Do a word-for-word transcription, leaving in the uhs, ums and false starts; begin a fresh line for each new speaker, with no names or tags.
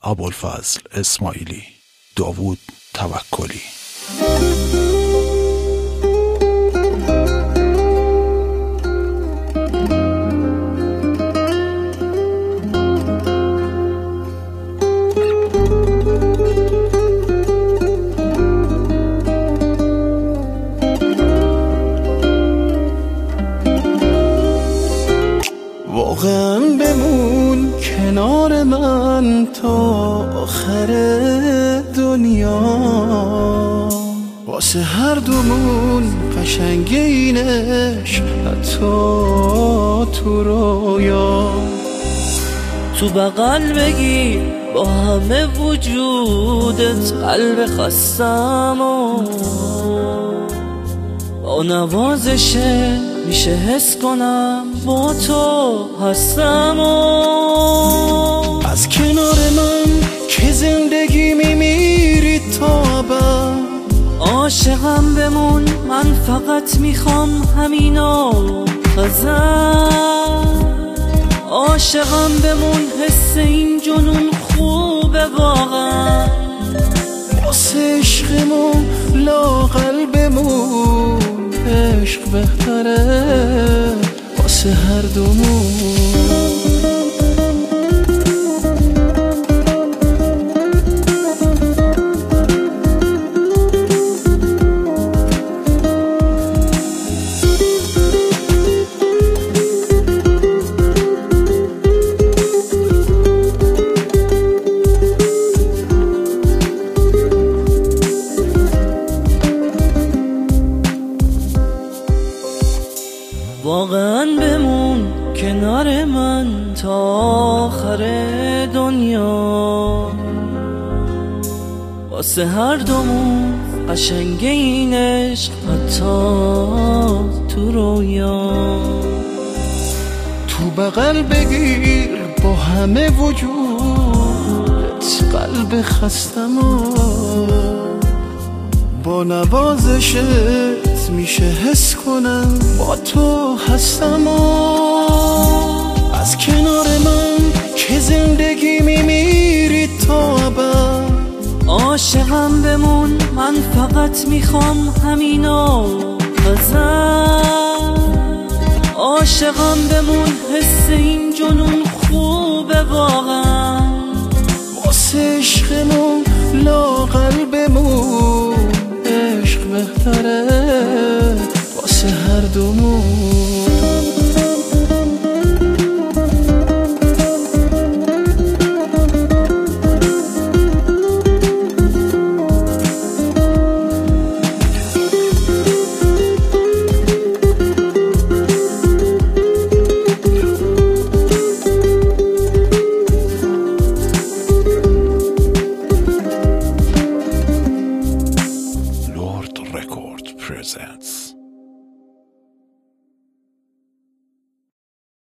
ابوالفضل اسماعیلی، داوود توکلی.
واقعا بمون کنار من تا آخر دنیا، واسه هر دومون قشنگ اینش حتی تو رویا.
تو بغل بگیر با همه وجودت قلب خستم و با نوازشه میشه حس کنم با تو هستم و
از کنار من که زندگی میمیری تا ابد.
عاشقم بمون من فقط میخوام همینو ازت. عاشقم بمون حس این جنون خوبه واقعا.
واسه عشقمون لااقل بمون، عشق بهتره واسه هر دومون.
واقعا بمون کنار من تا آخر دنیا، واسه هر دومون قشنگ این عشق حتی تو رویا.
تو بغل بگیر با همه وجودت قلب خستم و با نوازشت میشه حس کنم با تو هستم و از کنار من که زندگی میمیری تا ابد.
عاشقم بمون من فقط میخوام همینو ازت. عاشقم بمون حس این جنون خوبه واقعا.
واسه عشقمون لااقل بمون، عشق بهتره واسه هر دومون.
Lord Record presents